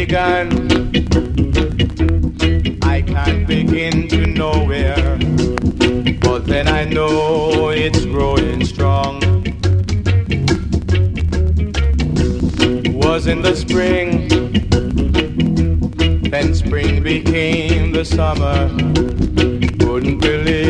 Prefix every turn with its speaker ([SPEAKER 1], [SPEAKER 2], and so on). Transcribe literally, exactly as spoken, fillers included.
[SPEAKER 1] began, I can't begin to know where, but then I know it's growing strong. Was in the spring, then spring became the summer. Couldn't believe